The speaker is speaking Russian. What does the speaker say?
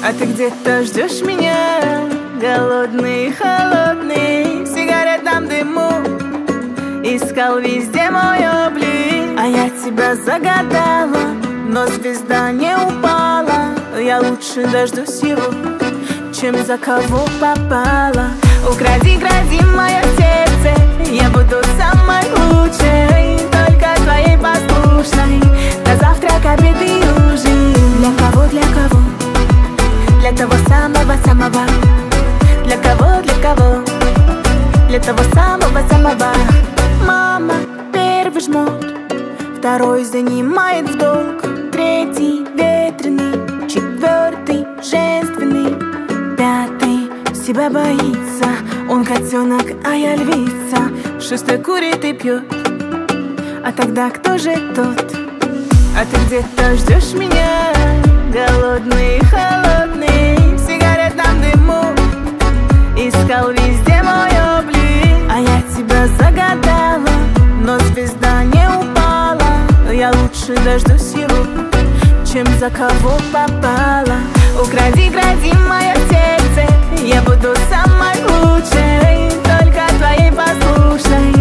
А ты где-то ждешь меня, голодный, холодный, в сигаретном дыму. Искал везде мой облик, а я тебя загадала, но звезда не упала. Я лучше дождусь его, чем за кого попала. Укради, кради мое сердце, я буду самой лучшей, только твоей послушной. На завтрак, обед и ужин. Для кого, для кого? Для того самого-самого. Для кого, для кого? Для того самого-самого. Мама первый жмот, второй занимает в долг, третий ветреный, четвертый женственный, пятый себя боится. Он котенок, а я львица. Шестой курит и пьет. А тогда кто же тот? А ты где-то ждешь меня, голодный, холодный, в сигаретном дыму. Искал везде мой облик, а я тебя загадала, но звезда не упала. Я лучше дождусь его, чем за кого попала. Укради, кради мое сердце, я буду самой лучшей, только твоей послушной.